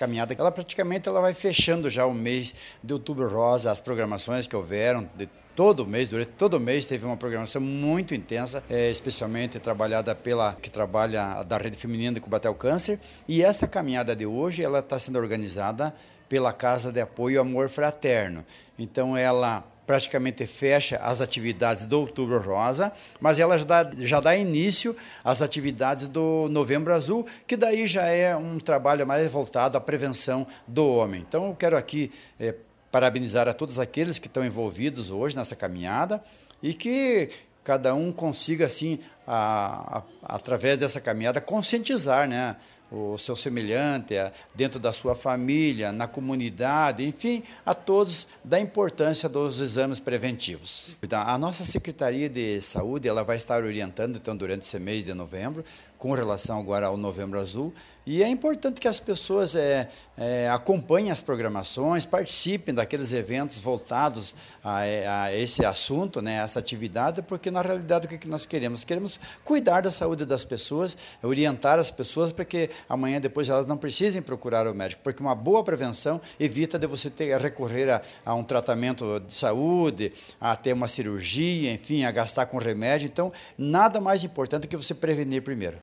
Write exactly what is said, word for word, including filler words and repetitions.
caminhada, ela praticamente ela vai fechando já o mês de Outubro Rosa, as programações que houveram, de todo mês, durante todo mês teve uma programação muito intensa, é, especialmente trabalhada pela, que trabalha da Rede Feminina de Combate ao Câncer, e essa caminhada de hoje, ela está sendo organizada pela Casa de Apoio Amor Fraterno. Então ela praticamente fecha as atividades do Outubro Rosa, mas ela já dá, já dá início às atividades do Novembro Azul, que daí já é um trabalho mais voltado à prevenção do homem. Então eu quero aqui é, parabenizar a todos aqueles que estão envolvidos hoje nessa caminhada e que cada um consiga, assim, a, a, através dessa caminhada, conscientizar, né, o seu semelhante, dentro da sua família, na comunidade, enfim, a todos da importância dos exames preventivos. A nossa Secretaria de Saúde ela vai estar orientando, então, durante esse mês de novembro, com relação agora ao Novembro Azul, e é importante que as pessoas é, é, acompanhem as programações, participem daqueles eventos voltados a, a esse assunto, né, essa atividade, porque na realidade o que nós queremos? Queremos cuidar da saúde das pessoas, orientar as pessoas para que amanhã depois elas não precisem procurar o médico, porque uma boa prevenção evita de você ter, recorrer a, a um tratamento de saúde, a ter uma cirurgia, enfim, a gastar com remédio. Então, nada mais importante que você prevenir primeiro.